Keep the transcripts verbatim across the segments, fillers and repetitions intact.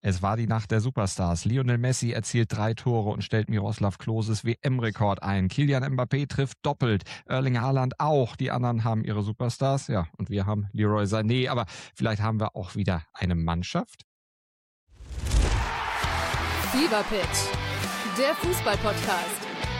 Es war die Nacht der Superstars. Lionel Messi erzielt drei Tore und stellt Miroslav Kloses W M-Rekord ein. Kylian Mbappé trifft doppelt. Erling Haaland auch. Die anderen haben ihre Superstars. Ja, und wir haben Leroy Sané. Aber vielleicht haben wir auch wieder eine Mannschaft. Fever Pitch, der Fußball-Podcast.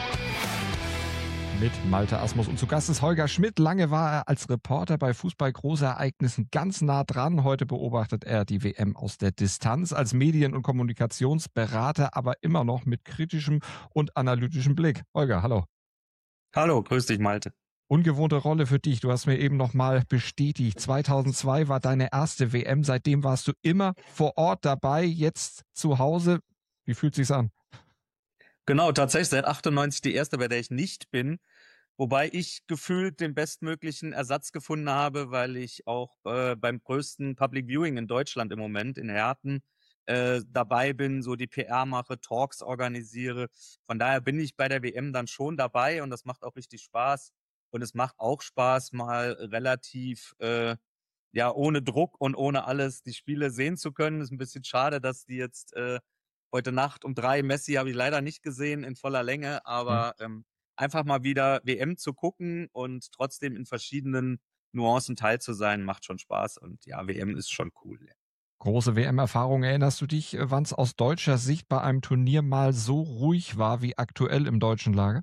Mit Malte Asmus. Und zu Gast ist Holger Schmidt. Lange war er als Reporter bei Fußball-Großereignissen ganz nah dran. Heute beobachtet er die W M aus der Distanz als Medien- und Kommunikationsberater, aber immer noch mit kritischem und analytischem Blick. Holger, hallo. Hallo, grüß dich, Malte. Ungewohnte Rolle für dich. Du hast mir eben nochmal bestätigt. zweitausendzwei war deine erste W M. Seitdem warst du immer vor Ort dabei, jetzt zu Hause. Wie fühlt sich's an? Genau, tatsächlich seit achtundneunzig die erste, bei der ich nicht bin. Wobei ich gefühlt den bestmöglichen Ersatz gefunden habe, weil ich auch äh, beim größten Public Viewing in Deutschland im Moment, in Herten, äh, dabei bin, so die P R mache, Talks organisiere. Von daher bin ich bei der W M dann schon dabei und das macht auch richtig Spaß. Und es macht auch Spaß, mal relativ äh, ja ohne Druck und ohne alles die Spiele sehen zu können. Ist ein bisschen schade, dass die jetzt äh, heute Nacht um drei, Messi habe ich leider nicht gesehen in voller Länge, aber Mhm. ähm, einfach mal wieder W M zu gucken und trotzdem in verschiedenen Nuancen teil zu sein, macht schon Spaß. Und ja, W M ist schon cool. Große W M-Erfahrung. Erinnerst du dich, wann es aus deutscher Sicht bei einem Turnier mal so ruhig war wie aktuell im deutschen Lager?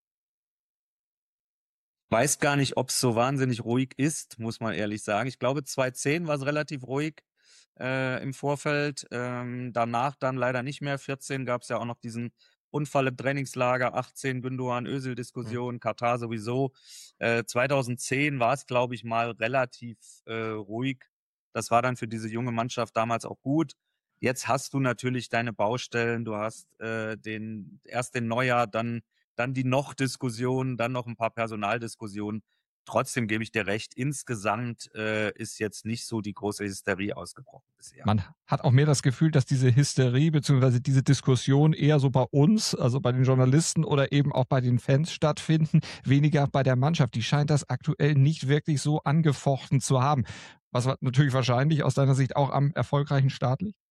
Weiß gar nicht, ob es so wahnsinnig ruhig ist, muss man ehrlich sagen. Ich glaube, zweitausendzehn war es relativ ruhig äh, im Vorfeld. Ähm, danach dann leider nicht mehr. vierzehn gab es ja auch noch diesen Unfall im Trainingslager, achtzehn Gündoğan-Özil-Diskussion, Katar sowieso. Äh, zweitausendzehn war es, glaube ich, mal relativ äh, ruhig. Das war dann für diese junge Mannschaft damals auch gut. Jetzt hast du natürlich deine Baustellen. Du hast äh, den erst den Neuer, dann dann die Noch-Diskussion, dann noch ein paar Personaldiskussionen. Trotzdem gebe ich dir recht, insgesamt äh, ist jetzt nicht so die große Hysterie ausgebrochen bisher. Man hat auch mehr das Gefühl, dass diese Hysterie bzw. diese Diskussion eher so bei uns, also bei den Journalisten oder eben auch bei den Fans stattfinden, weniger bei der Mannschaft. Die scheint das aktuell nicht wirklich so angefochten zu haben. Was natürlich wahrscheinlich aus deiner Sicht auch am erfolgreichen Start liegt.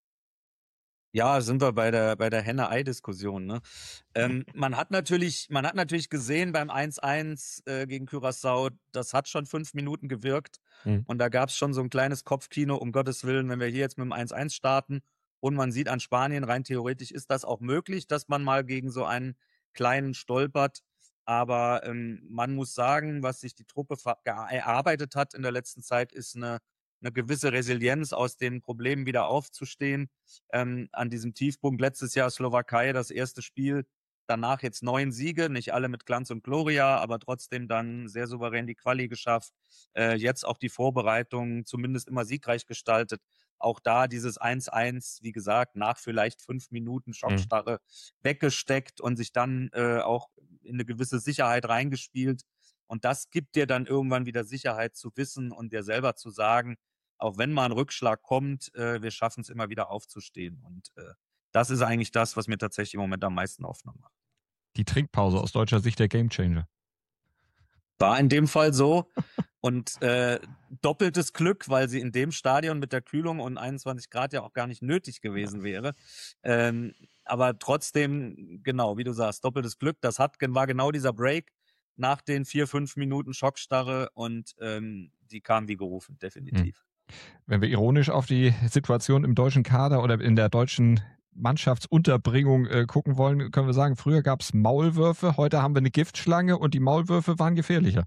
Ja, sind wir bei der bei der Henne-Ei-Diskussion. Ne? Ähm, man hat natürlich, man hat natürlich gesehen beim eins eins äh, gegen Curaçao, das hat schon fünf Minuten gewirkt. Mhm. Und da gab es schon so ein kleines Kopfkino, um Gottes Willen, wenn wir hier jetzt mit dem eins eins starten und man sieht an Spanien, rein theoretisch ist das auch möglich, dass man mal gegen so einen kleinen stolpert. Aber ähm, man muss sagen, was sich die Truppe erarbeitet hat in der letzten Zeit, ist eine, eine gewisse Resilienz, aus den Problemen wieder aufzustehen. Ähm, an diesem Tiefpunkt letztes Jahr Slowakei, das erste Spiel, danach jetzt neun Siege, nicht alle mit Glanz und Gloria, aber trotzdem dann sehr souverän die Quali geschafft. Äh, jetzt auch die Vorbereitung zumindest immer siegreich gestaltet. Auch da dieses eins eins, wie gesagt, nach vielleicht fünf Minuten Schockstarre mhm. weggesteckt und sich dann äh, auch in eine gewisse Sicherheit reingespielt. Und das gibt dir dann irgendwann wieder Sicherheit zu wissen und dir selber zu sagen, auch wenn mal ein Rückschlag kommt, äh, wir schaffen es immer wieder aufzustehen. Und äh, das ist eigentlich das, was mir tatsächlich im Moment am meisten Hoffnung macht. Die Trinkpause aus deutscher Sicht der Gamechanger. War in dem Fall so. Und äh, doppeltes Glück, weil sie in dem Stadion mit der Kühlung und einundzwanzig Grad ja auch gar nicht nötig gewesen wäre. Ähm, aber trotzdem, genau, wie du sagst, doppeltes Glück. Das hat, war genau dieser Break nach den vier, fünf Minuten Schockstarre und ähm, die kam wie gerufen, definitiv. Hm. Wenn wir ironisch auf die Situation im deutschen Kader oder in der deutschen Mannschaftsunterbringung äh, gucken wollen, können wir sagen, früher gab es Maulwürfe, heute haben wir eine Giftschlange und die Maulwürfe waren gefährlicher.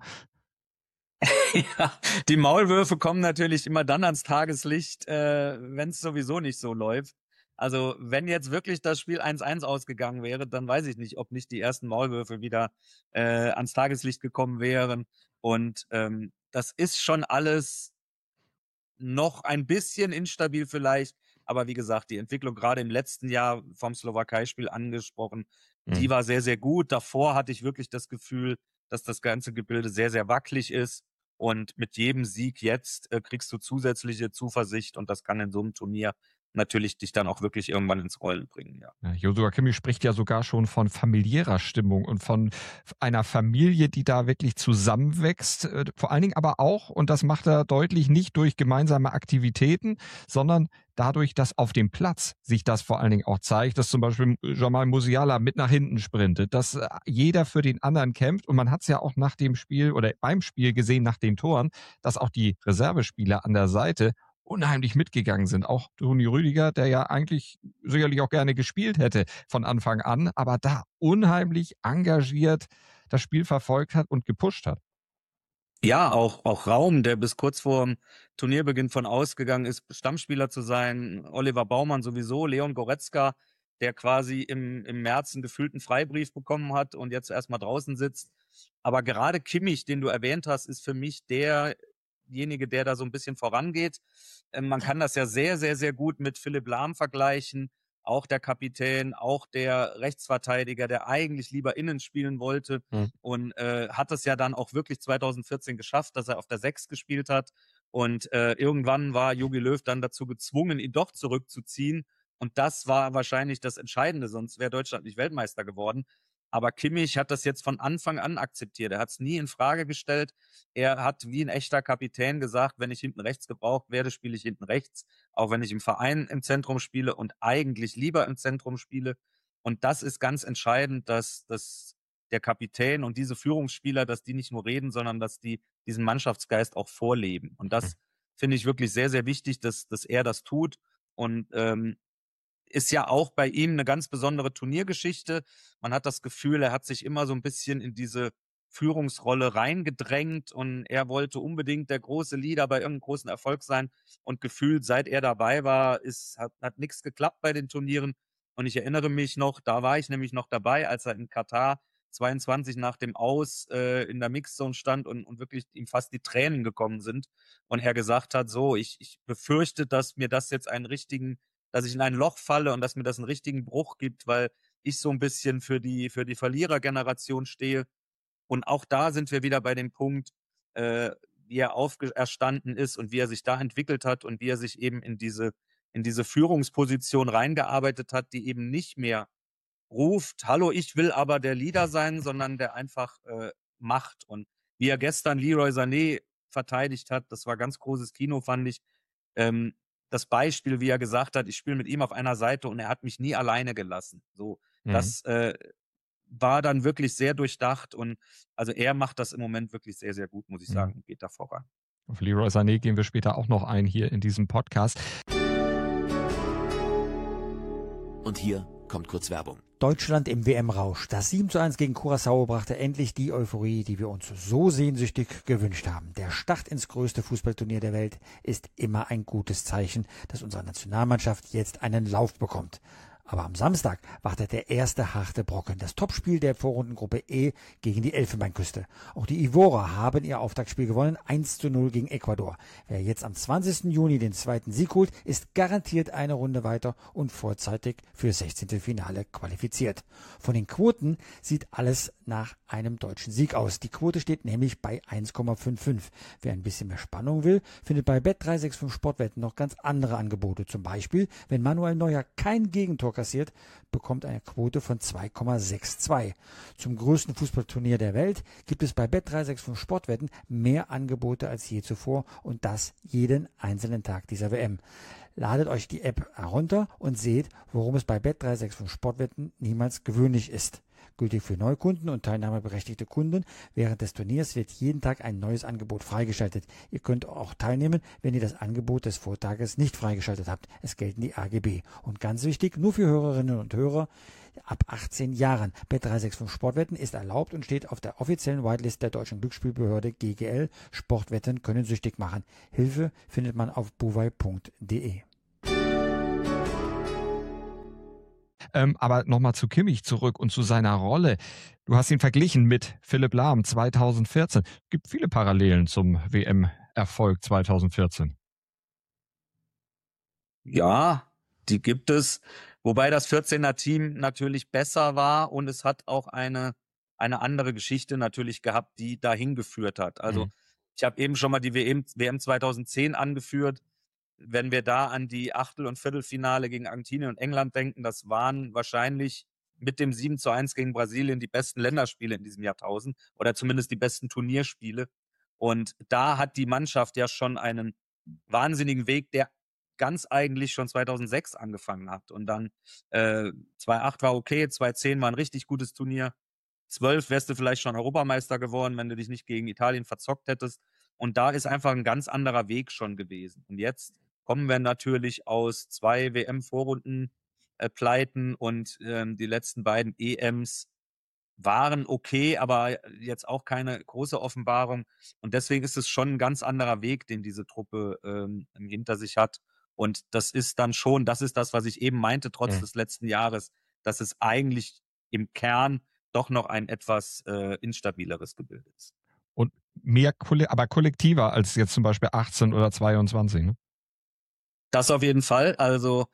Ja, die Maulwürfe kommen natürlich immer dann ans Tageslicht, äh, wenn es sowieso nicht so läuft. Also wenn jetzt wirklich das Spiel eins eins ausgegangen wäre, dann weiß ich nicht, ob nicht die ersten Maulwürfe wieder äh, ans Tageslicht gekommen wären. Und ähm, das ist schon alles noch ein bisschen instabil vielleicht, aber wie gesagt, die Entwicklung gerade im letzten Jahr vom Slowakei-Spiel angesprochen, mhm. die war sehr, sehr gut. Davor hatte ich wirklich das Gefühl, dass das ganze Gebilde sehr, sehr wackelig ist und mit jedem Sieg jetzt äh, kriegst du zusätzliche Zuversicht und das kann in so einem Turnier natürlich dich dann auch wirklich irgendwann ins Rollen bringen, ja. Ja, Joshua Kimmich spricht ja sogar schon von familiärer Stimmung und von einer Familie, die da wirklich zusammenwächst. Äh, Vor allen Dingen aber auch, und das macht er deutlich, nicht durch gemeinsame Aktivitäten, sondern dadurch, dass auf dem Platz sich das vor allen Dingen auch zeigt, dass zum Beispiel Jamal Musiala mit nach hinten sprintet, dass äh, jeder für den anderen kämpft. Und man hat es ja auch nach dem Spiel oder beim Spiel gesehen, nach den Toren, dass auch die Reservespieler an der Seite unheimlich mitgegangen sind. Auch Toni Rüdiger, der ja eigentlich sicherlich auch gerne gespielt hätte von Anfang an, aber da unheimlich engagiert das Spiel verfolgt hat und gepusht hat. Ja, auch, auch Raum, der bis kurz vor Turnierbeginn von ausgegangen ist, Stammspieler zu sein. Oliver Baumann sowieso, Leon Goretzka, der quasi im, im März einen gefühlten Freibrief bekommen hat und jetzt erstmal draußen sitzt. Aber gerade Kimmich, den du erwähnt hast, ist für mich derjenige, der da so ein bisschen vorangeht. Ähm, man kann das ja sehr, sehr, sehr gut mit Philipp Lahm vergleichen. Auch der Kapitän, auch der Rechtsverteidiger, der eigentlich lieber innen spielen wollte Mhm. und äh, hat es ja dann auch wirklich zwanzig vierzehn geschafft, dass er auf der sechs gespielt hat. Und äh, irgendwann war Jogi Löw dann dazu gezwungen, ihn doch zurückzuziehen. Und das war wahrscheinlich das Entscheidende, sonst wäre Deutschland nicht Weltmeister geworden. Aber Kimmich hat das jetzt von Anfang an akzeptiert. Er hat es nie in Frage gestellt. Er hat wie ein echter Kapitän gesagt, wenn ich hinten rechts gebraucht werde, spiele ich hinten rechts. Auch wenn ich im Verein im Zentrum spiele und eigentlich lieber im Zentrum spiele. Und das ist ganz entscheidend, dass, dass der Kapitän und diese Führungsspieler, dass die nicht nur reden, sondern dass die diesen Mannschaftsgeist auch vorleben. Und das finde ich wirklich sehr, sehr wichtig, dass, dass er das tut. Und ähm, ist ja auch bei ihm eine ganz besondere Turniergeschichte. Man hat das Gefühl, er hat sich immer so ein bisschen in diese Führungsrolle reingedrängt und er wollte unbedingt der große Leader bei irgendeinem großen Erfolg sein. Und gefühlt, seit er dabei war, ist, hat, hat nichts geklappt bei den Turnieren. Und ich erinnere mich noch, da war ich nämlich noch dabei, als er in Katar zweiundzwanzig nach dem Aus äh, in der Mixzone stand und, und wirklich ihm fast die Tränen gekommen sind. Und er gesagt hat, so, ich, ich befürchte, dass mir das jetzt einen richtigen dass ich in ein Loch falle und dass mir das einen richtigen Bruch gibt, weil ich so ein bisschen für die für die Verlierergeneration stehe. Und auch da sind wir wieder bei dem Punkt, äh, wie er auferstanden ist und wie er sich da entwickelt hat und wie er sich eben in diese in diese Führungsposition reingearbeitet hat, die eben nicht mehr ruft: „Hallo, ich will aber der Leader sein“, sondern der einfach, äh, macht. Und wie er gestern Leroy Sané verteidigt hat, das war ganz großes Kino, fand ich. Ähm, das Beispiel, wie er gesagt hat: „Ich spiele mit ihm auf einer Seite und er hat mich nie alleine gelassen.“ So, Mhm. das, äh, war dann wirklich sehr durchdacht und also er macht das im Moment wirklich sehr, sehr gut, muss ich Mhm. sagen, und geht da voran. Auf Leroy Sané gehen wir später auch noch ein hier in diesem Podcast. Und hier kommt kurz Werbung. Deutschland im W M-Rausch. Das sieben zu eins gegen Curaçao brachte endlich die Euphorie, die wir uns so sehnsüchtig gewünscht haben. Der Start ins größte Fußballturnier der Welt ist immer ein gutes Zeichen, dass unsere Nationalmannschaft jetzt einen Lauf bekommt. Aber am Samstag wartet der erste harte Brocken. Das Topspiel der Vorrundengruppe E gegen die Elfenbeinküste. Auch die Ivorer haben ihr Auftaktspiel gewonnen, eins zu null gegen Ecuador. Wer jetzt am zwanzigsten Juni den zweiten Sieg holt, ist garantiert eine Runde weiter und vorzeitig für sechzehnte Finale qualifiziert. Von den Quoten sieht alles nach einem deutschen Sieg aus. Die Quote steht nämlich bei eins Komma fünfundfünfzig. Wer ein bisschen mehr Spannung will, findet bei Bet drei sechs fünf Sportwetten noch ganz andere Angebote. Zum Beispiel, wenn Manuel Neuer kein Gegentor kassiert, bekommt eine Quote von zwei Komma zweiundsechzig. Zum größten Fußballturnier der Welt gibt es bei Bet drei sechs fünf Sportwetten mehr Angebote als je zuvor und das jeden einzelnen Tag dieser W M. Ladet euch die App herunter und seht, worum es bei Bet drei sechs fünf Sportwetten niemals gewöhnlich ist. Gültig für Neukunden und teilnahmeberechtigte Kunden. Während des Turniers wird jeden Tag ein neues Angebot freigeschaltet. Ihr könnt auch teilnehmen, wenn ihr das Angebot des Vortages nicht freigeschaltet habt. Es gelten die A G B. Und ganz wichtig, nur für Hörerinnen und Hörer ab achtzehn Jahren. Bet drei sechs fünf Sportwetten ist erlaubt und steht auf der offiziellen Whitelist der deutschen Glücksspielbehörde G G L. Sportwetten können süchtig machen. Hilfe findet man auf buwei punkt de. Ähm, aber nochmal zu Kimmich zurück und zu seiner Rolle. Du hast ihn verglichen mit Philipp Lahm zweitausendvierzehn. Es gibt viele Parallelen zum W M-Erfolg zweitausendvierzehn. Ja, die gibt es, wobei das vierzehner Team natürlich besser war und es hat auch eine eine andere Geschichte natürlich gehabt, die dahin geführt hat. Also, Mhm. ich habe eben schon mal die W M W M zweitausendzehn angeführt. wenn wir da an die Achtel- und Viertelfinale gegen Argentinien und England denken, das waren wahrscheinlich mit dem sieben zu eins gegen Brasilien die besten Länderspiele in diesem Jahrtausend oder zumindest die besten Turnierspiele. Und da hat die Mannschaft ja schon einen wahnsinnigen Weg, der ganz eigentlich schon zweitausendsechs angefangen hat. Und dann äh, zweitausendacht war okay, zweitausendzehn war ein richtig gutes Turnier. zwölf wärst du vielleicht schon Europameister geworden, wenn du dich nicht gegen Italien verzockt hättest. Und da ist einfach ein ganz anderer Weg schon gewesen. Und jetzt kommen wir natürlich aus zwei W M-Vorrunden-Pleiten und ähm, die letzten beiden E Ms waren okay, aber jetzt auch keine große Offenbarung. Und deswegen ist es schon ein ganz anderer Weg, den diese Truppe ähm, hinter sich hat. Und das ist dann schon, das ist das, was ich eben meinte, trotz Mhm. des letzten Jahres, dass es eigentlich im Kern doch noch ein etwas äh, instabileres Gebilde ist. Und mehr, aber kollektiver als jetzt zum Beispiel achtzehn oder zweiundzwanzig, ne? Das auf jeden Fall. Also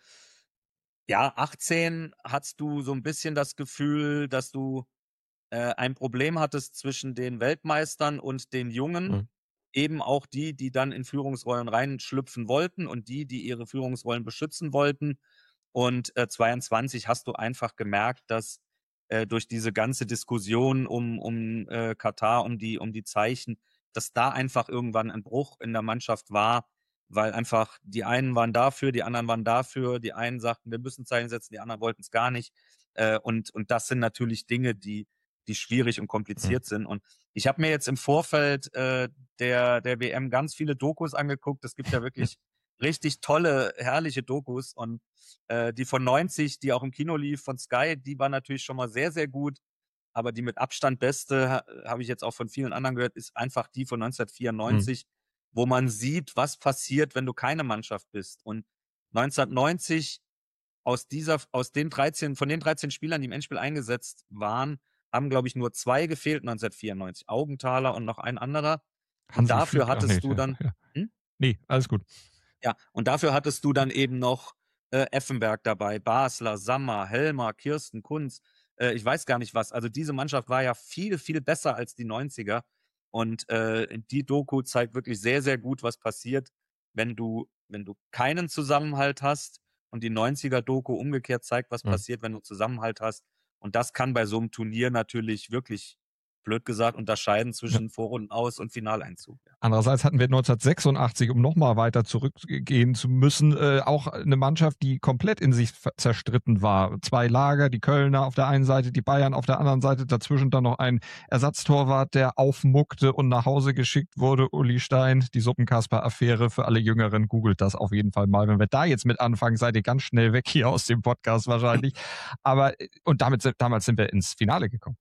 ja, achtzehn hattest du so ein bisschen das Gefühl, dass du äh, ein Problem hattest zwischen den Weltmeistern und den Jungen. Mhm. Eben auch die, die dann in Führungsrollen reinschlüpfen wollten und die, die ihre Führungsrollen beschützen wollten. Und äh, zweiundzwanzig hast du einfach gemerkt, dass äh, durch diese ganze Diskussion um, um äh, Katar, um die, um die Zeichen, dass da einfach irgendwann ein Bruch in der Mannschaft war, weil einfach die einen waren dafür, die anderen waren dafür, die einen sagten, wir müssen Zeichen setzen, die anderen wollten es gar nicht. Äh, und, und das sind natürlich Dinge, die, die schwierig und kompliziert mhm. sind. Und ich habe mir jetzt im Vorfeld äh, der, der W M ganz viele Dokus angeguckt. Es gibt ja wirklich richtig tolle, herrliche Dokus. Und äh, die von neunzig, die auch im Kino lief, von Sky, die war natürlich schon mal sehr, sehr gut. Aber die mit Abstand beste, ha, habe ich jetzt auch von vielen anderen gehört, ist einfach die von neunzehnhundertvierundneunzig, mhm. wo man sieht, was passiert, wenn du keine Mannschaft bist. Und neunzehnhundertneunzig aus dieser, aus den dreizehn, von den dreizehn Spielern, die im Endspiel eingesetzt waren, haben, glaube ich, nur zwei gefehlt neunzehnhundertvierundneunzig. Augenthaler und noch ein anderer. Und Hansi dafür Flick, hattest nee, du dann... Ja. Hm? Nee, alles gut. Ja, und dafür hattest du dann eben noch äh, Effenberg dabei, Basler, Sammer, Helmer, Kirsten, Kunz, äh, ich weiß gar nicht was. Also diese Mannschaft war ja viel, viel besser als die neunziger. Und äh, die Doku zeigt wirklich sehr, sehr gut, was passiert, wenn du, wenn du keinen Zusammenhalt hast. Und die neunziger-Doku umgekehrt zeigt, was mhm. passiert, wenn du Zusammenhalt hast. Und das kann bei so einem Turnier natürlich wirklich, blöd gesagt, unterscheiden zwischen ja. Vorrunden aus und Finaleinzug. Ja. Andererseits hatten wir neunzehnhundertsechsundachtzig, um nochmal weiter zurückgehen zu müssen, äh, auch eine Mannschaft, die komplett in sich zerstritten war. Zwei Lager, die Kölner auf der einen Seite, die Bayern auf der anderen Seite, dazwischen dann noch ein Ersatztorwart, der aufmuckte und nach Hause geschickt wurde, Uli Stein, die Suppenkasper-Affäre. Für alle Jüngeren, googelt das auf jeden Fall mal. Wenn wir da jetzt mit anfangen, seid ihr ganz schnell weg hier aus dem Podcast wahrscheinlich. Aber, und damit, damals sind wir ins Finale gekommen.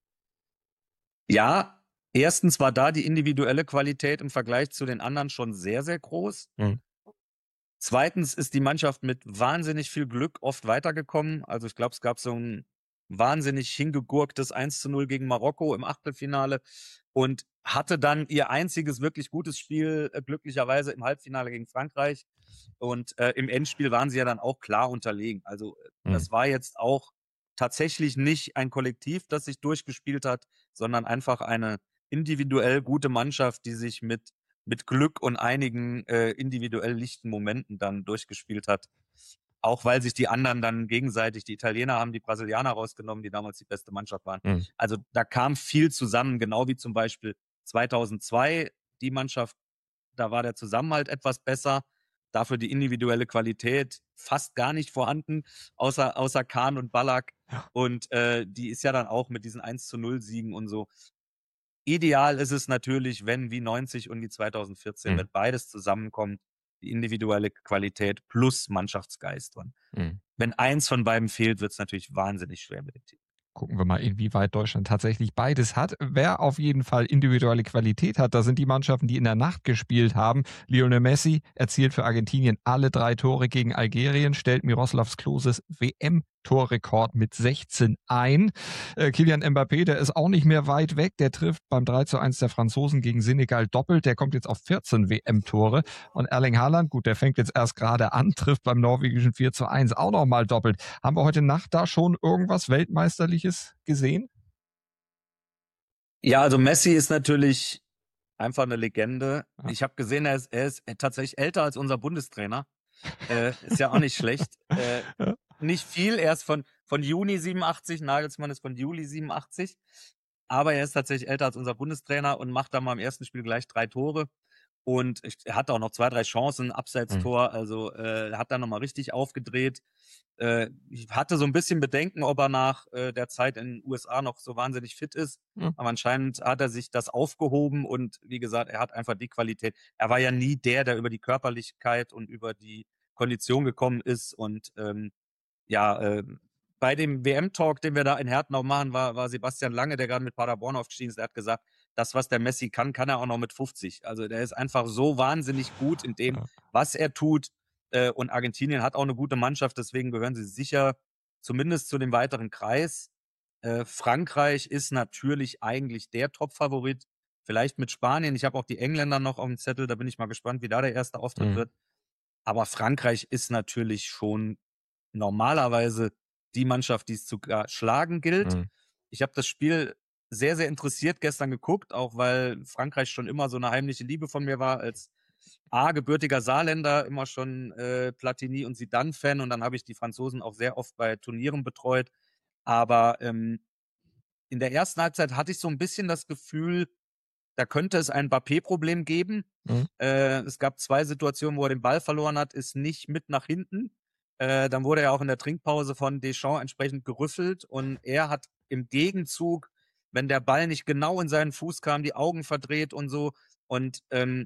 Ja, erstens war da die individuelle Qualität im Vergleich zu den anderen schon sehr, sehr groß. Mhm. Zweitens ist die Mannschaft mit wahnsinnig viel Glück oft weitergekommen. Also ich glaube, es gab so ein wahnsinnig hingegurktes eins zu null gegen Marokko im Achtelfinale und hatte dann ihr einziges wirklich gutes Spiel äh, glücklicherweise im Halbfinale gegen Frankreich. Und äh, im Endspiel waren sie ja dann auch klar unterlegen. Also mhm. das war jetzt auch tatsächlich nicht ein Kollektiv, das sich durchgespielt hat, sondern einfach eine individuell gute Mannschaft, die sich mit, mit Glück und einigen äh, individuell lichten Momenten dann durchgespielt hat. Auch weil sich die anderen dann gegenseitig, die Italiener haben die Brasilianer rausgenommen, die damals die beste Mannschaft waren. Mhm. Also da kam viel zusammen, genau wie zum Beispiel zweitausendzwei die Mannschaft, da war der Zusammenhalt etwas besser. Dafür die individuelle Qualität fast gar nicht vorhanden, außer, außer Kahn und Ballack. Ja. Und äh, die ist ja dann auch mit diesen eins zu null Siegen und so. Ideal ist es natürlich, wenn wie neunzig und wie zweitausendvierzehn, mhm. wenn beides zusammenkommt, die individuelle Qualität plus Mannschaftsgeist. Und mhm. wenn eins von beiden fehlt, wird es natürlich wahnsinnig schwer mit dem Team. Gucken wir mal, inwieweit Deutschland tatsächlich beides hat. Wer auf jeden Fall individuelle Qualität hat, da sind die Mannschaften, die in der Nacht gespielt haben. Lionel Messi erzielt für Argentinien alle drei Tore gegen Algerien, stellt Miroslav Kloses W M-Torrekord mit sechzehn ein. Äh, Kylian Mbappé, der ist auch nicht mehr weit weg. Der trifft beim drei zu eins der Franzosen gegen Senegal doppelt. Der kommt jetzt auf vierzehn W M-Tore. Und Erling Haaland, gut, der fängt jetzt erst gerade an, trifft beim norwegischen vier zu eins auch nochmal doppelt. Haben wir heute Nacht da schon irgendwas Weltmeisterliches gesehen? Ja, also Messi ist natürlich einfach eine Legende. Ja. Ich habe gesehen, er ist, er ist tatsächlich älter als unser Bundestrainer. Äh, ist ja auch nicht schlecht. Äh, Ja. nicht viel, er ist von, von Juni siebenundachtzig, Nagelsmann ist von Juli siebenundachtzig. Aber er ist tatsächlich älter als unser Bundestrainer und macht dann mal im ersten Spiel gleich drei Tore. Und ich, er hat auch noch zwei, drei Chancen, Mhm. Abseitstor, also äh, hat dann nochmal richtig aufgedreht. Äh, ich hatte so ein bisschen Bedenken, ob er nach äh, der Zeit in den U S A noch so wahnsinnig fit ist. Ja. Aber anscheinend hat er sich das aufgehoben und wie gesagt, er hat einfach die Qualität. Er war ja nie der, der über die Körperlichkeit und über die Kondition gekommen ist. Und ähm, ja, äh, bei dem W M-Talk, den wir da in Hertenau machen, war, war Sebastian Lange, der gerade mit Paderborn aufgestiegen ist, der hat gesagt, das, was der Messi kann, kann er auch noch mit fünfzig. Also der ist einfach so wahnsinnig gut in dem, Ja. was er tut. Äh, und Argentinien hat auch eine gute Mannschaft, deswegen gehören sie sicher zumindest zu dem weiteren Kreis. Äh, Frankreich ist natürlich eigentlich der Top-Favorit. Vielleicht mit Spanien. Ich habe auch die Engländer noch auf dem Zettel, da bin ich mal gespannt, wie da der erste Auftritt Mhm. wird. Aber Frankreich ist natürlich schon normalerweise die Mannschaft, die es zu ga- schlagen gilt. Mhm. Ich habe das Spiel sehr, sehr interessiert gestern geguckt, auch weil Frankreich schon immer so eine heimliche Liebe von mir war, als A, gebürtiger Saarländer, immer schon äh, Platini und Zidane-Fan und dann habe ich die Franzosen auch sehr oft bei Turnieren betreut. Aber ähm, in der ersten Halbzeit hatte ich so ein bisschen das Gefühl, da könnte es ein Mbappé-Problem geben. Mhm. Äh, es gab zwei Situationen, wo er den Ball verloren hat, ist nicht mit nach hinten. Äh, dann wurde er auch in der Trinkpause von Deschamps entsprechend gerüffelt und er hat im Gegenzug, wenn der Ball nicht genau in seinen Fuß kam, die Augen verdreht und so. Und ähm,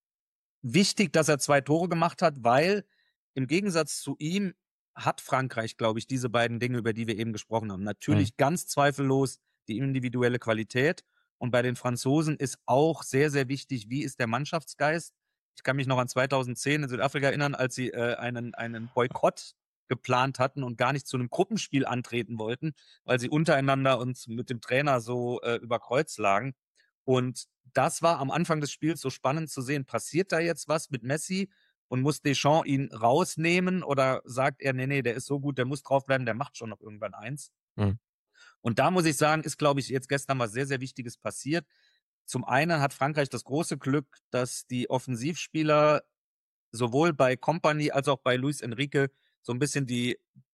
wichtig, dass er zwei Tore gemacht hat, weil im Gegensatz zu ihm hat Frankreich, glaube ich, diese beiden Dinge, über die wir eben gesprochen haben. Mhm. Natürlich ganz zweifellos die individuelle Qualität. Und bei den Franzosen ist auch sehr, sehr wichtig, wie ist der Mannschaftsgeist. Ich kann mich noch an zweitausendzehn in Südafrika erinnern, als sie äh, einen, einen Boykott geplant hatten und gar nicht zu einem Gruppenspiel antreten wollten, weil sie untereinander uns mit dem Trainer so äh, über Kreuz lagen. Und das war am Anfang des Spiels so spannend zu sehen. Passiert da jetzt was mit Messi und muss Deschamps ihn rausnehmen oder sagt er, nee, nee, der ist so gut, der muss draufbleiben, der macht schon noch irgendwann eins. Mhm. Und da muss ich sagen, ist, glaube ich, jetzt gestern was sehr, sehr Wichtiges passiert. Zum einen hat Frankreich das große Glück, dass die Offensivspieler sowohl bei Kompany als auch bei Luis Enrique so ein bisschen die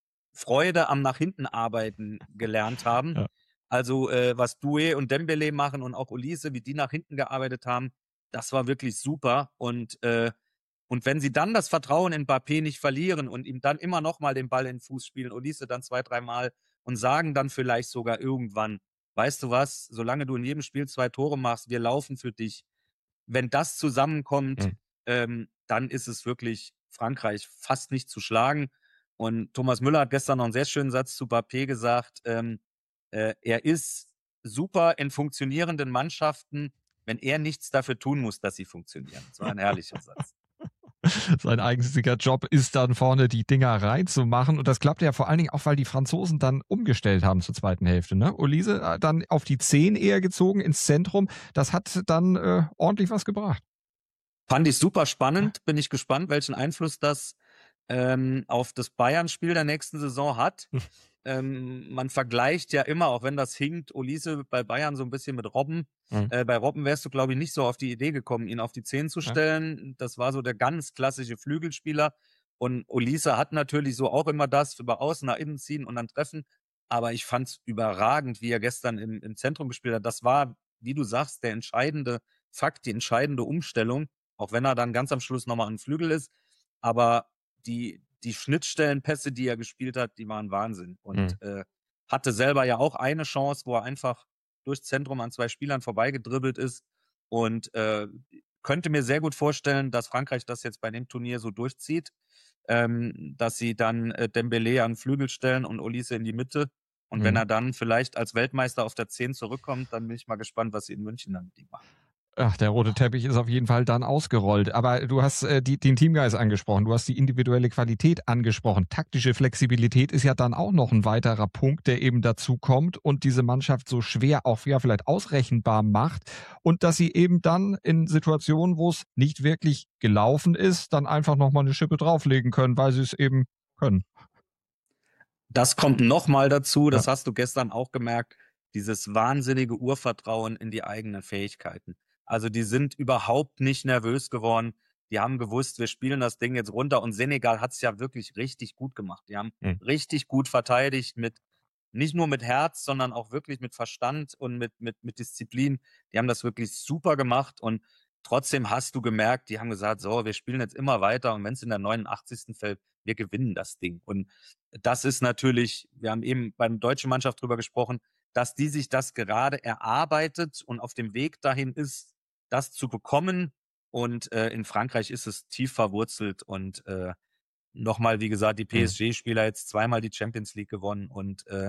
Freude am nach hinten arbeiten gelernt haben. Ja. Also äh, was Doué und Dembele machen und auch Olise, wie die nach hinten gearbeitet haben, das war wirklich super. Und äh, und wenn sie dann das Vertrauen in Mbappé nicht verlieren und ihm dann immer noch mal den Ball in den Fuß spielen, Olise dann zwei, dreimal und sagen dann vielleicht sogar irgendwann, weißt du was, solange du in jedem Spiel zwei Tore machst, wir laufen für dich. Wenn das zusammenkommt, Mhm. ähm, dann ist es wirklich Frankreich fast nicht zu schlagen. Und Thomas Müller hat gestern noch einen sehr schönen Satz zu Mbappé gesagt. Ähm, äh, er ist super in funktionierenden Mannschaften, wenn er nichts dafür tun muss, dass sie funktionieren. Das war ein herrlicher Satz. Sein einziger Job ist dann vorne die Dinger reinzumachen. Und das klappt ja vor allen Dingen auch, weil die Franzosen dann umgestellt haben zur zweiten Hälfte. Ne? Olise äh, dann auf die zehn eher gezogen ins Zentrum. Das hat dann äh, ordentlich was gebracht. Fand ich super spannend. Bin ich gespannt, welchen Einfluss das ähm, auf das Bayern-Spiel der nächsten Saison hat. Ähm, man vergleicht ja immer, auch wenn das hinkt, Olise bei Bayern so ein bisschen mit Robben. Mhm. Äh, bei Robben wärst du, glaube ich, nicht so auf die Idee gekommen, ihn auf die zehn zu Ja. stellen. Das war so der ganz klassische Flügelspieler. Und Olise hat natürlich so auch immer das, über außen nach innen ziehen und dann treffen. Aber ich fand es überragend, wie er gestern im, im Zentrum gespielt hat. Das war, wie du sagst, der entscheidende Fakt, die entscheidende Umstellung. Auch wenn er dann ganz am Schluss nochmal ein Flügel ist. Aber die, die Schnittstellenpässe, die er gespielt hat, die waren Wahnsinn. Und Mhm. äh, hatte selber ja auch eine Chance, wo er einfach durchs Zentrum an zwei Spielern vorbeigedribbelt ist. Und äh, könnte mir sehr gut vorstellen, dass Frankreich das jetzt bei dem Turnier so durchzieht, ähm, dass sie dann äh, Dembélé an den Flügel stellen und Olise in die Mitte. Und wenn Mhm. er dann vielleicht als Weltmeister auf der zehn zurückkommt, dann bin ich mal gespannt, was sie in München dann mit ihm machen. Ach, der rote Teppich ist auf jeden Fall dann ausgerollt. Aber du hast äh, die, den Teamgeist angesprochen, du hast die individuelle Qualität angesprochen. Taktische Flexibilität ist ja dann auch noch ein weiterer Punkt, der eben dazu kommt und diese Mannschaft so schwer auch ja vielleicht ausrechenbar macht. Und dass sie eben dann in Situationen, wo es nicht wirklich gelaufen ist, dann einfach nochmal eine Schippe drauflegen können, weil sie es eben können. Das kommt nochmal dazu, das Ja. hast du gestern auch gemerkt, dieses wahnsinnige Urvertrauen in die eigenen Fähigkeiten. Also die sind überhaupt nicht nervös geworden. Die haben gewusst, wir spielen das Ding jetzt runter und Senegal hat es ja wirklich richtig gut gemacht. Die haben Mhm. richtig gut verteidigt, mit nicht nur mit Herz, sondern auch wirklich mit Verstand und mit, mit, mit Disziplin. Die haben das wirklich super gemacht und trotzdem hast du gemerkt, die haben gesagt, so, wir spielen jetzt immer weiter und wenn es in der neunundachtzigsten fällt, wir gewinnen das Ding. Und das ist natürlich, wir haben eben bei der deutschen Mannschaft drüber gesprochen, dass die sich das gerade erarbeitet und auf dem Weg dahin ist, das zu bekommen. Und äh, in Frankreich ist es tief verwurzelt und äh, nochmal, wie gesagt, die P S G-Spieler jetzt zweimal die Champions League gewonnen und äh,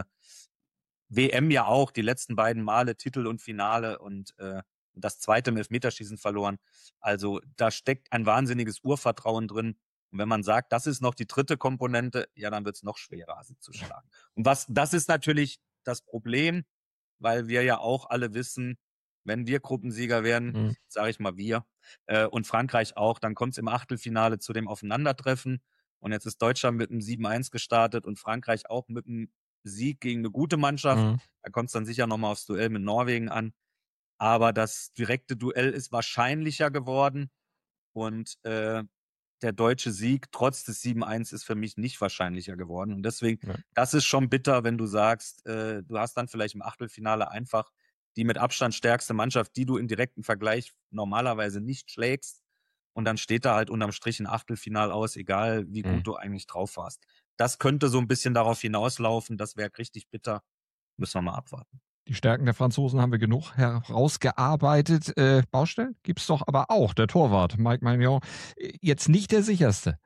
W M ja auch, die letzten beiden Male Titel und Finale und äh, das zweite im Elfmeterschießen verloren. Also da steckt ein wahnsinniges Urvertrauen drin. Und wenn man sagt, das ist noch die dritte Komponente, ja, dann wird es noch schwerer, sie zu schlagen. Und was, das ist natürlich das Problem, weil wir ja auch alle wissen, wenn wir Gruppensieger werden, Mhm. sage ich mal wir, äh, und Frankreich auch, dann kommt es im Achtelfinale zu dem Aufeinandertreffen. Und jetzt ist Deutschland mit einem sieben eins gestartet und Frankreich auch mit einem Sieg gegen eine gute Mannschaft. Mhm. Da kommt es dann sicher nochmal aufs Duell mit Norwegen an. Aber das direkte Duell ist wahrscheinlicher geworden. Und äh, der deutsche Sieg trotz des sieben eins ist für mich nicht wahrscheinlicher geworden. Und deswegen, Ja. das ist schon bitter, wenn du sagst, äh, du hast dann vielleicht im Achtelfinale einfach die mit Abstand stärkste Mannschaft, die du im direkten Vergleich normalerweise nicht schlägst. Und dann steht da halt unterm Strich ein Achtelfinal aus, egal wie gut Mhm. du eigentlich drauf warst. Das könnte so ein bisschen darauf hinauslaufen. Das wäre richtig bitter. Müssen wir mal abwarten. Die Stärken der Franzosen haben wir genug herausgearbeitet. Äh, Baustellen gibt's doch aber auch. Der Torwart, Mike Maignan, jetzt nicht der sicherste.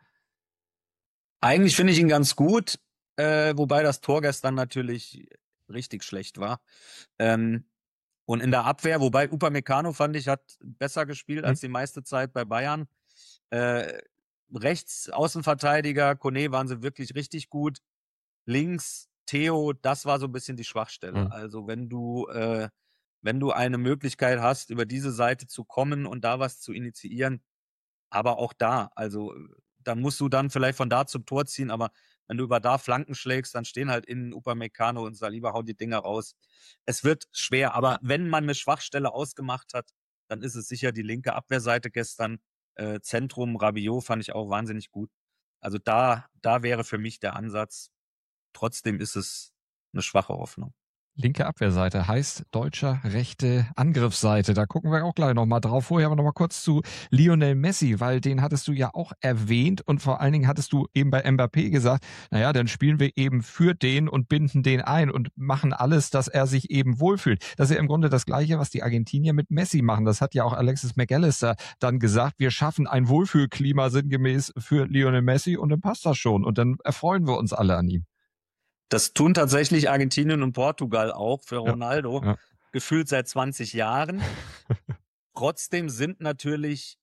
Eigentlich finde ich ihn ganz gut, äh, wobei das Tor gestern natürlich richtig schlecht war. Ähm, und in der Abwehr, wobei Upamecano, fand ich, hat besser gespielt als die meiste Zeit bei Bayern. Äh, rechts Außenverteidiger, Kone waren sie wirklich richtig gut. Links Theo, das war so ein bisschen die Schwachstelle. Mhm. Also wenn du, äh, wenn du eine Möglichkeit hast, über diese Seite zu kommen und da was zu initiieren, aber auch da, also da musst du dann vielleicht von da zum Tor ziehen, aber wenn du über da Flanken schlägst, dann stehen halt innen Upamecano und Saliba hauen die Dinger raus. Es wird schwer, aber wenn man eine Schwachstelle ausgemacht hat, dann ist es sicher die linke Abwehrseite gestern. Äh, Zentrum, Rabiot fand ich auch wahnsinnig gut. Also da, da wäre für mich der Ansatz. Trotzdem ist es eine schwache Hoffnung. Linke Abwehrseite heißt deutscher rechte Angriffsseite. Da gucken wir auch gleich nochmal drauf. Vorher aber nochmal kurz zu Lionel Messi, weil den hattest du ja auch erwähnt und vor allen Dingen hattest du eben bei Mbappé gesagt, naja, dann spielen wir eben für den und binden den ein und machen alles, dass er sich eben wohlfühlt. Das ist ja im Grunde das Gleiche, was die Argentinier mit Messi machen. Das hat ja auch Alexis McAllister dann gesagt. Wir schaffen ein Wohlfühlklima sinngemäß für Lionel Messi und dann passt das schon und dann erfreuen wir uns alle an ihm. Das tun tatsächlich Argentinien und Portugal auch für Ronaldo, Ja, ja. gefühlt seit zwanzig Jahren. Trotzdem sind natürlich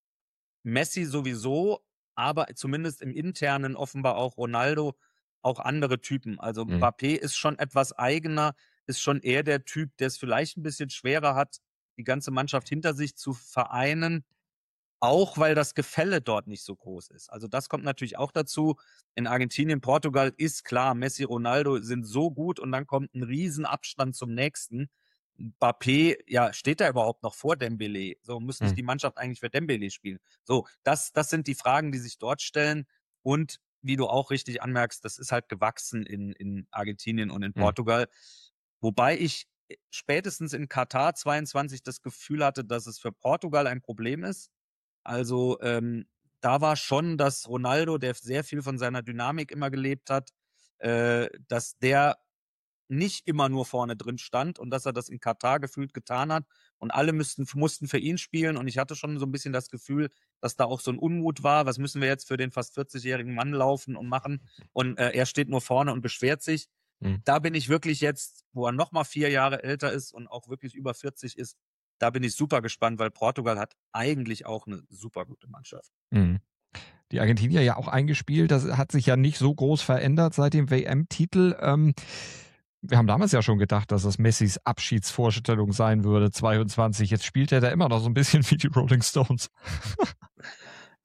Messi sowieso, aber zumindest im Internen offenbar auch Ronaldo, auch andere Typen. Also Mhm. Mbappé ist schon etwas eigener, ist schon eher der Typ, der es vielleicht ein bisschen schwerer hat, die ganze Mannschaft hinter sich zu vereinen. Auch weil das Gefälle dort nicht so groß ist. Also das kommt natürlich auch dazu. In Argentinien, Portugal ist klar, Messi, Ronaldo sind so gut und dann kommt ein Riesenabstand zum nächsten. Mbappé, ja, steht da überhaupt noch vor Dembélé? So, muss nicht Mhm. die Mannschaft eigentlich für Dembélé spielen? So, das, das sind die Fragen, die sich dort stellen. Und wie du auch richtig anmerkst, das ist halt gewachsen in, in Argentinien und in Mhm. Portugal. Wobei ich spätestens in Katar zweiundzwanzig das Gefühl hatte, dass es für Portugal ein Problem ist. Also ähm, da war schon, dass Ronaldo, der sehr viel von seiner Dynamik immer gelebt hat, äh, dass der nicht immer nur vorne drin stand und dass er das in Katar gefühlt getan hat und alle müssten, mussten für ihn spielen und ich hatte schon so ein bisschen das Gefühl, dass da auch so ein Unmut war, was müssen wir jetzt für den fast vierzig-jährigen Mann laufen und machen und äh, er steht nur vorne und beschwert sich. Mhm. Da bin ich wirklich jetzt, wo er noch mal vier Jahre älter ist und auch wirklich über vierzig ist, da bin ich super gespannt, weil Portugal hat eigentlich auch eine super gute Mannschaft. Mhm. Die Argentinier ja auch eingespielt. Das hat sich ja nicht so groß verändert seit dem W M-Titel. Ähm, wir haben damals ja schon gedacht, dass das Messis Abschiedsvorstellung sein würde, zweiundzwanzig. Jetzt spielt er da immer noch so ein bisschen wie die Rolling Stones.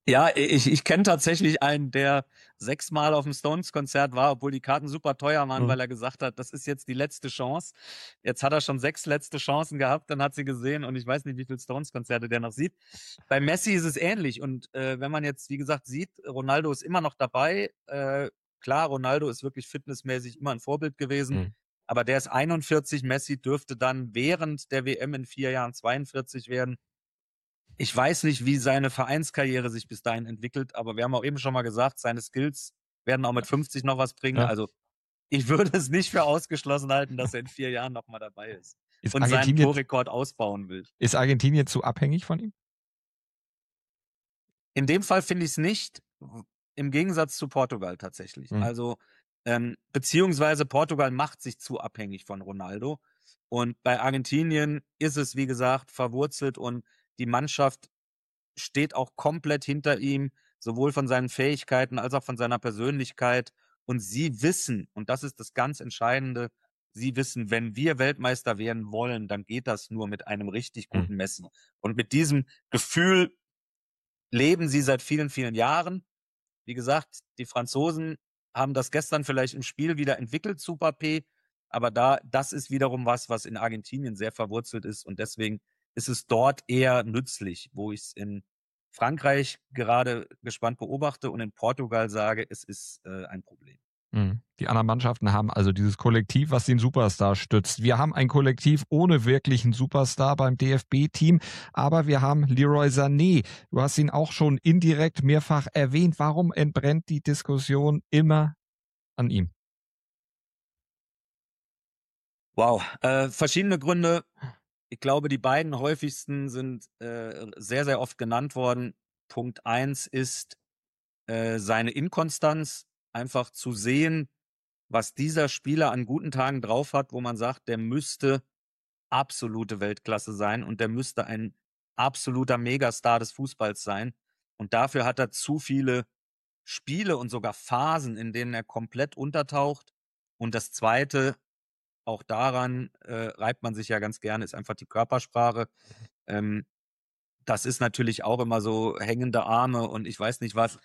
Ja, ich, ich kenne tatsächlich einen, der sechsmal auf dem Stones-Konzert war, obwohl die Karten super teuer waren, Mhm. weil er gesagt hat, das ist jetzt die letzte Chance. Jetzt hat er schon sechs letzte Chancen gehabt, dann hat sie gesehen und ich weiß nicht, wie viele Stones-Konzerte der noch sieht. Bei Messi ist es ähnlich und äh, wenn man jetzt, wie gesagt, sieht, Ronaldo ist immer noch dabei. Äh, klar, Ronaldo ist wirklich fitnessmäßig immer ein Vorbild gewesen, Mhm. aber der ist einundvierzig, Messi dürfte dann während der W M in vier Jahren zweiundvierzig werden. Ich weiß nicht, wie seine Vereinskarriere sich bis dahin entwickelt, aber wir haben auch eben schon mal gesagt, seine Skills werden auch mit fünfzig noch was bringen. Ja. Also ich würde es nicht für ausgeschlossen halten, dass er in vier Jahren nochmal dabei ist Ist und seinen Argentinien, Torrekord ausbauen will. ist Argentinien zu abhängig von ihm? In dem Fall finde ich es nicht, im Gegensatz zu Portugal tatsächlich. Mhm. Also ähm, beziehungsweise Portugal macht sich zu abhängig von Ronaldo und bei Argentinien ist es, wie gesagt, verwurzelt und die Mannschaft steht auch komplett hinter ihm, sowohl von seinen Fähigkeiten als auch von seiner Persönlichkeit. Und sie wissen, und das ist das ganz Entscheidende, sie wissen, wenn wir Weltmeister werden wollen, dann geht das nur mit einem richtig Mhm. guten Messi. Und mit diesem Gefühl leben sie seit vielen, vielen Jahren. Wie gesagt, die Franzosen haben das gestern vielleicht im Spiel wieder entwickelt zu Mbappé, aber da, das ist wiederum was, was in Argentinien sehr verwurzelt ist und deswegen ist es dort eher nützlich, wo ich es in Frankreich gerade gespannt beobachte und in Portugal sage, es ist äh, ein Problem. Mhm. Die anderen Mannschaften haben also dieses Kollektiv, was den Superstar stützt. Wir haben ein Kollektiv ohne wirklichen Superstar beim D F B-Team, aber wir haben Leroy Sané. Du hast ihn auch schon indirekt mehrfach erwähnt. Warum entbrennt die Diskussion immer an ihm? Wow, äh, verschiedene Gründe. Ich glaube, die beiden häufigsten sind äh, sehr, sehr oft genannt worden. Punkt eins ist äh, seine Inkonstanz, einfach zu sehen, was dieser Spieler an guten Tagen drauf hat, wo man sagt, der müsste absolute Weltklasse sein und der müsste ein absoluter Megastar des Fußballs sein. Und dafür hat er zu viele Spiele und sogar Phasen, in denen er komplett untertaucht. Und das Zweite, auch daran äh, reibt man sich ja ganz gerne, ist einfach die Körpersprache. Ähm, das ist natürlich auch immer so hängende Arme und ich weiß nicht was.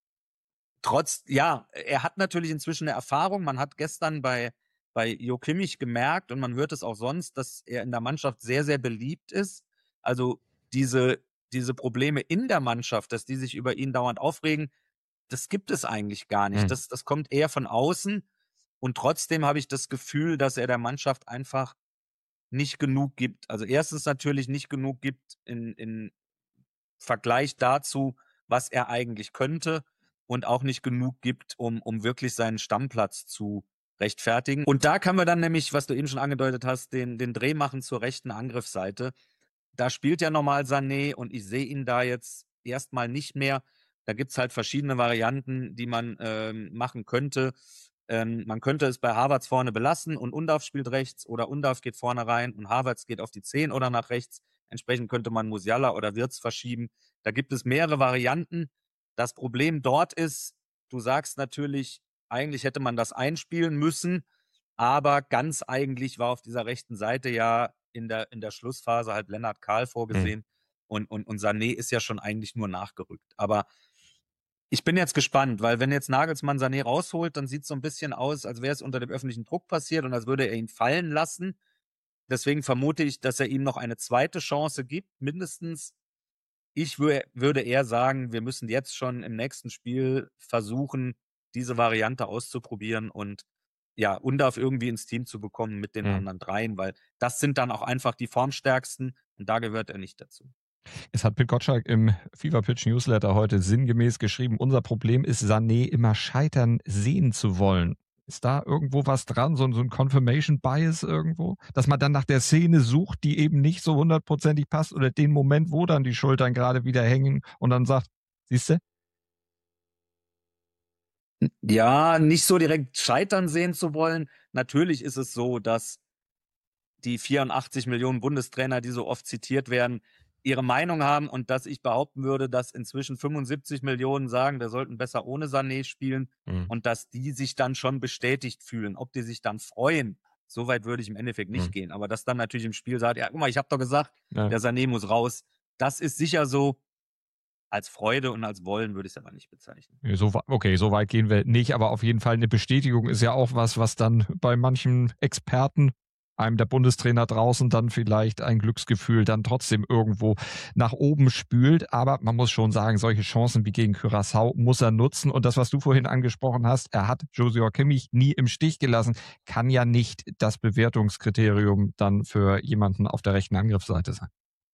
Trotz, ja, er hat natürlich inzwischen eine Erfahrung. Man hat gestern bei, bei Jo Kimmich gemerkt und man hört es auch sonst, dass er in der Mannschaft sehr, sehr beliebt ist. Also diese, diese Probleme in der Mannschaft, dass die sich über ihn dauernd aufregen, das gibt es eigentlich gar nicht. Mhm. Das, das kommt eher von außen. Und trotzdem habe ich das Gefühl, dass er der Mannschaft einfach nicht genug gibt. Also erstens natürlich nicht genug gibt in, in Vergleich dazu, was er eigentlich könnte und auch nicht genug gibt, um, um wirklich seinen Stammplatz zu rechtfertigen. Und da kann man dann nämlich, was du eben schon angedeutet hast, den, den Dreh machen zur rechten Angriffsseite. Da spielt ja normal Sané und ich sehe ihn da jetzt erstmal nicht mehr. Da gibt's halt verschiedene Varianten, die man ähm, machen könnte. Ähm, man könnte es bei Havertz vorne belassen und Undav spielt rechts oder Undav geht vorne rein und Havertz geht auf die zehn oder nach rechts. Entsprechend könnte man Musiala oder Wirtz verschieben. Da gibt es mehrere Varianten. Das Problem dort ist, du sagst natürlich, eigentlich hätte man das einspielen müssen, aber ganz eigentlich war auf dieser rechten Seite ja in der, in der Schlussphase halt Lennart Kahl vorgesehen. Mhm. Und, und, und Sané ist ja schon eigentlich nur nachgerückt. Aber ich bin jetzt gespannt, weil wenn jetzt Nagelsmann Sané rausholt, dann sieht es so ein bisschen aus, als wäre es unter dem öffentlichen Druck passiert und als würde er ihn fallen lassen. Deswegen vermute ich, dass er ihm noch eine zweite Chance gibt, mindestens. Ich wür- würde eher sagen, wir müssen jetzt schon im nächsten Spiel versuchen, diese Variante auszuprobieren und ja, Undav irgendwie ins Team zu bekommen mit den Mhm. anderen dreien, weil das sind dann auch einfach die formstärksten und da gehört er nicht dazu. Es hat Pit Gottschalk im Fever Pitch Newsletter heute sinngemäß geschrieben, unser Problem ist, Sané immer scheitern sehen zu wollen. Ist da irgendwo was dran, so, so ein Confirmation Bias irgendwo? Dass man dann nach der Szene sucht, die eben nicht so hundertprozentig passt oder den Moment, wo dann die Schultern gerade wieder hängen und dann sagt, siehste? Ja, nicht so direkt scheitern sehen zu wollen. Natürlich ist es so, dass die vierundachtzig Millionen Bundestrainer, die so oft zitiert werden, ihre Meinung haben und dass ich behaupten würde, dass inzwischen fünfundsiebzig Millionen sagen, wir sollten besser ohne Sané spielen Mhm. und dass die sich dann schon bestätigt fühlen. Ob die sich dann freuen, so weit würde ich im Endeffekt nicht Mhm. gehen. Aber dass dann natürlich im Spiel sagt, ja, guck mal, ich habe doch gesagt, Ja. der Sané muss raus. Das ist sicher so. als Freude und als Wollen würde ich es aber nicht bezeichnen. So, okay, so weit gehen wir nicht, aber auf jeden Fall eine Bestätigung ist ja auch was, was dann bei manchen Experten, einem der Bundestrainer draußen, dann vielleicht ein Glücksgefühl dann trotzdem irgendwo nach oben spült. Aber man muss schon sagen, solche Chancen wie gegen Curaçao muss er nutzen. Und das, was du vorhin angesprochen hast, er hat Joshua Kimmich nie im Stich gelassen, kann ja nicht das Bewertungskriterium dann für jemanden auf der rechten Angriffsseite sein.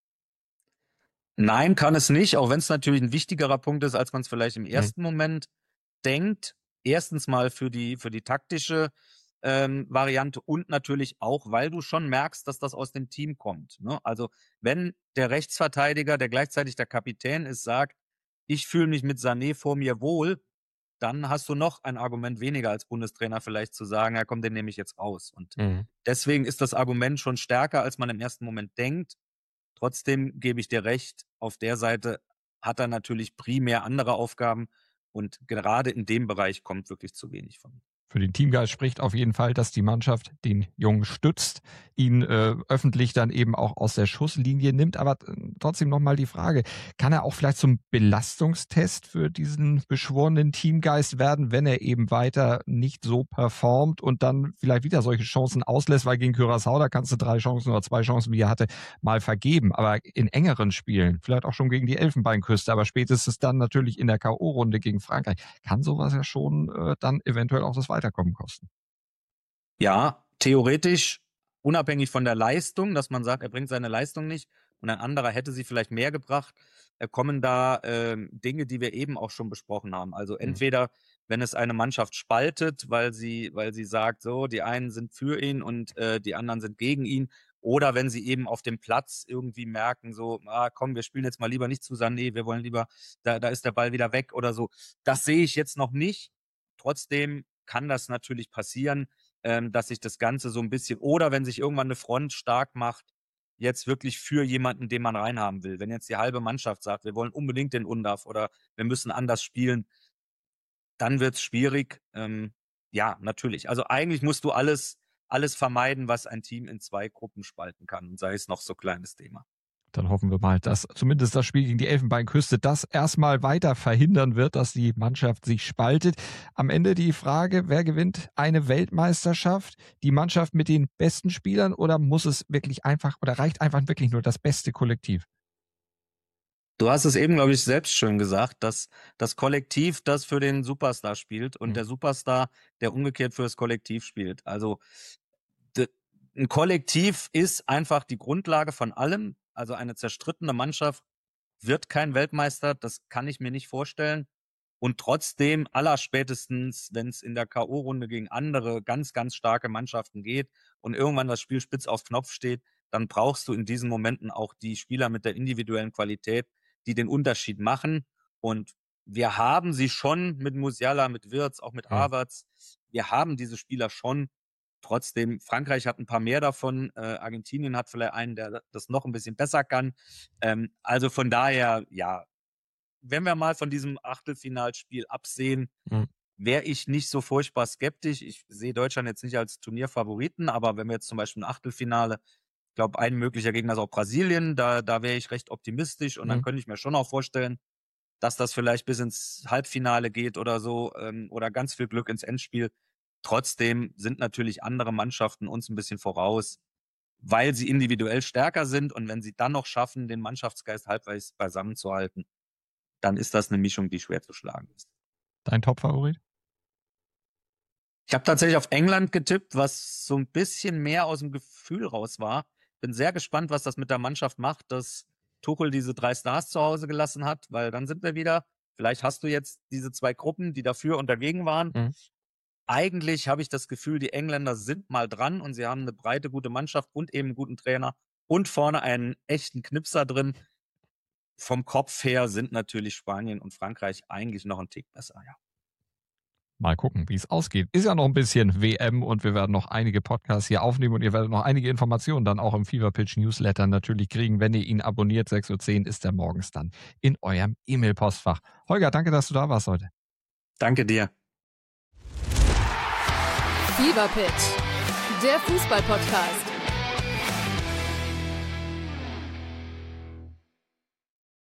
Nein, kann es nicht, auch wenn es natürlich ein wichtigerer Punkt ist, als man es vielleicht im ersten mhm. Moment denkt. Erstens mal für die, für die taktische ähm, Variante und natürlich auch, weil du schon merkst, dass das aus dem Team kommt. Ne? Also wenn der Rechtsverteidiger, der gleichzeitig der Kapitän ist, sagt, ich fühle mich mit Sané vor mir wohl, dann hast du noch ein Argument weniger als Bundestrainer vielleicht zu sagen, ja komm, den nehme ich jetzt raus. Und mhm. deswegen ist das Argument schon stärker, als man im ersten Moment denkt. Trotzdem gebe ich dir recht, auf der Seite hat er natürlich primär andere Aufgaben und gerade in dem Bereich kommt wirklich zu wenig von. Für den Teamgeist spricht auf jeden Fall, dass die Mannschaft den Jungen stützt, ihn äh, öffentlich dann eben auch aus der Schusslinie nimmt. Aber trotzdem nochmal die Frage, kann er auch vielleicht zum Belastungstest für diesen beschworenen Teamgeist werden, wenn er eben weiter nicht so performt und dann vielleicht wieder solche Chancen auslässt, weil gegen Curaçao, da kannst du drei Chancen oder zwei Chancen, wie er hatte, mal vergeben. Aber in engeren Spielen, vielleicht auch schon gegen die Elfenbeinküste, aber spätestens dann natürlich in der K O-Runde gegen Frankreich, kann sowas ja schon äh, dann eventuell auch das Weiterkommen kosten. Ja, theoretisch, unabhängig von der Leistung, dass man sagt, er bringt seine Leistung nicht und ein anderer hätte sie vielleicht mehr gebracht, äh, kommen da äh, Dinge, die wir eben auch schon besprochen haben. Also entweder, mhm. wenn es eine Mannschaft spaltet, weil sie, weil sie sagt, so, die einen sind für ihn und äh, die anderen sind gegen ihn, oder wenn sie eben auf dem Platz irgendwie merken, so, ah, komm, wir spielen jetzt mal lieber nicht zu Sané, wir wollen lieber, da, da ist der Ball wieder weg oder so. Das sehe ich jetzt noch nicht. Trotzdem kann das natürlich passieren, ähm, dass sich das Ganze so ein bisschen, oder wenn sich irgendwann eine Front stark macht, jetzt wirklich für jemanden, den man reinhaben will. Wenn jetzt die halbe Mannschaft sagt, wir wollen unbedingt den Undav oder wir müssen anders spielen, dann wird es schwierig. Ähm, ja, natürlich. Also eigentlich musst du alles, alles vermeiden, was ein Team in zwei Gruppen spalten kann, und sei es noch so kleines Thema. Dann hoffen wir mal, dass zumindest das Spiel gegen die Elfenbeinküste das erstmal weiter verhindern wird, dass die Mannschaft sich spaltet. Am Ende die Frage, wer gewinnt eine Weltmeisterschaft? Die Mannschaft mit den besten Spielern oder muss es wirklich einfach oder reicht einfach wirklich nur das beste Kollektiv? Du hast es eben, glaube ich, selbst schön gesagt, dass das Kollektiv das für den Superstar spielt und mhm. der Superstar, der umgekehrt für das Kollektiv spielt. Also de, ein Kollektiv ist einfach die Grundlage von allem. Also eine zerstrittene Mannschaft wird kein Weltmeister, das kann ich mir nicht vorstellen. Und trotzdem, allerspätestens, wenn es in der K O-Runde gegen andere ganz, ganz starke Mannschaften geht und irgendwann das Spiel spitz auf Knopf steht, dann brauchst du in diesen Momenten auch die Spieler mit der individuellen Qualität, die den Unterschied machen. Und wir haben sie schon mit Musiala, mit Wirtz, auch mit Havertz. Wir haben diese Spieler schon. Trotzdem, Frankreich hat ein paar mehr davon. Äh, Argentinien hat vielleicht einen, der das noch ein bisschen besser kann. Ähm, also von daher, ja, wenn wir mal von diesem Achtelfinalspiel absehen, mhm. wäre ich nicht so furchtbar skeptisch. Ich sehe Deutschland jetzt nicht als Turnierfavoriten, aber wenn wir jetzt zum Beispiel ein Achtelfinale, ich glaube, ein möglicher Gegner ist auch Brasilien, da, da wäre ich recht optimistisch und mhm. dann könnte ich mir schon auch vorstellen, dass das vielleicht bis ins Halbfinale geht oder so ähm, oder ganz viel Glück ins Endspiel. Trotzdem sind natürlich andere Mannschaften uns ein bisschen voraus, weil sie individuell stärker sind und wenn sie dann noch schaffen, den Mannschaftsgeist halbwegs beisammen zu halten, dann ist das eine Mischung, die schwer zu schlagen ist. Dein Top-Favorit? Ich habe tatsächlich auf England getippt, was so ein bisschen mehr aus dem Gefühl raus war. Bin sehr gespannt, was das mit der Mannschaft macht, dass Tuchel diese drei Stars zu Hause gelassen hat, weil dann sind wir wieder, vielleicht hast du jetzt diese zwei Gruppen, die dafür und dagegen waren. Mhm. Eigentlich habe ich das Gefühl, die Engländer sind mal dran und sie haben eine breite, gute Mannschaft und eben einen guten Trainer und vorne einen echten Knipser drin. Vom Kopf her sind natürlich Spanien und Frankreich eigentlich noch einen Tick besser, ja. Mal gucken, wie es ausgeht. Ist ja noch ein bisschen W M und wir werden noch einige Podcasts hier aufnehmen und ihr werdet noch einige Informationen dann auch im Fever Pitch Newsletter natürlich kriegen. Wenn ihr ihn abonniert, sechs Uhr zehn ist er morgens dann in eurem E-Mail-Postfach. Holger, danke, dass du da warst heute. Danke dir. Fever Pitch, der Fußball-Podcast.